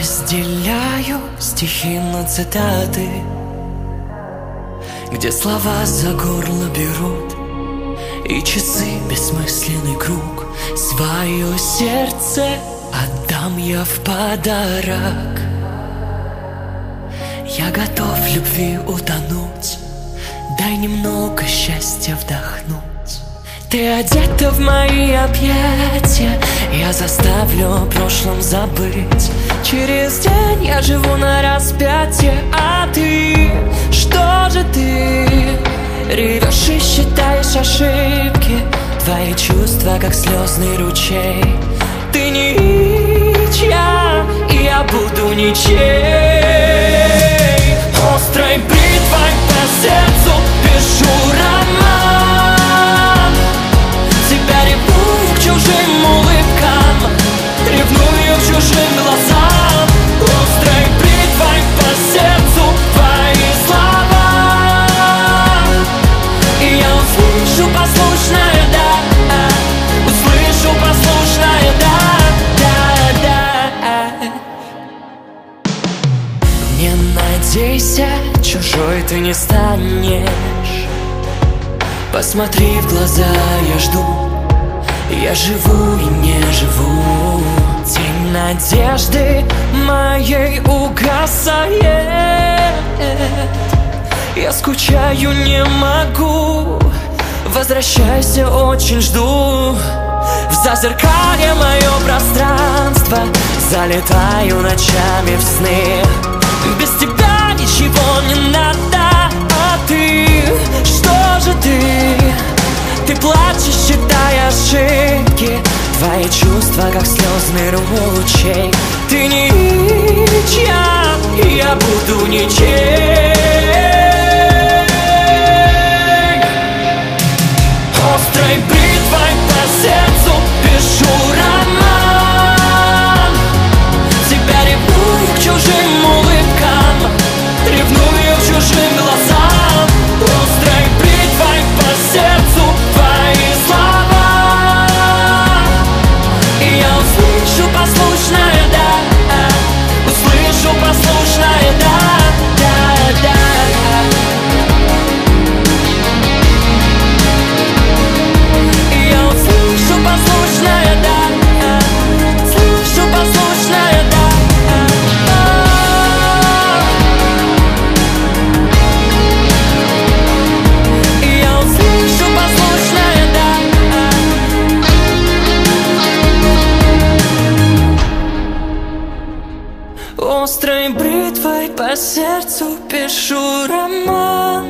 Разделяю стихи на цитаты, где слова за горло берут, и часы бессмысленный круг. Свое сердце отдам я в подарок. Я готов в любви утонуть, дай немного счастья вдохнуть. Ты одета в мои объятия, я заставлю о прошлом забыть. Через день я живу на распятие, а ты, что же ты? Ревешь и считаешь ошибки, твои чувства как слезный ручей. Ты ничья, и я буду ничей. Острой бритвой по сердцу пишу роман. Тебя ревную к чужим улыбкам, ревную к чужим глазам. Острой бритвой по сердцу твои слова, и я услышу послушное «да», услышу послушное «да». Не надейся, чужой ты не станешь. Посмотри в глаза, я жду, я живу и не живу. Тень надежды моей угасает, я скучаю, не могу. Возвращайся, очень жду. В зазеркалье мое пространство, залетаю ночами в сны. Без тебя ничего не надо, а ты, что же ты? Ты плачешь, считая ошибки, твои чувства как слезный ручей. Ты ничья, и я буду ничей. Острой бритвой по сердцу пишу роман. Тебя ревную к чужим улыбкам, ревную к чужим глазам. Острой бритвой по сердцу твои слова, и я услышу послушное «да», услышу послушное «да». И я услышу послушное «да», слышу послушное «да». И я услышу послушное «да». Острой бритвой по сердцу пишу роман.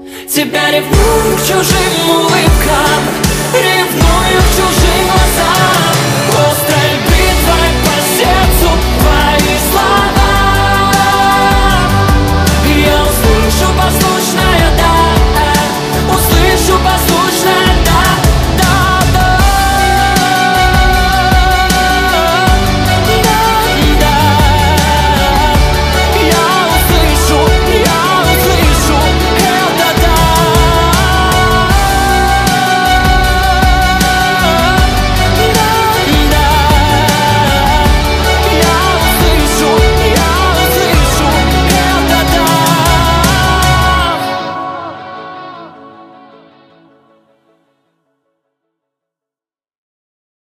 Тебя ревную к чужим улыбкам, ревную к чужим глазам.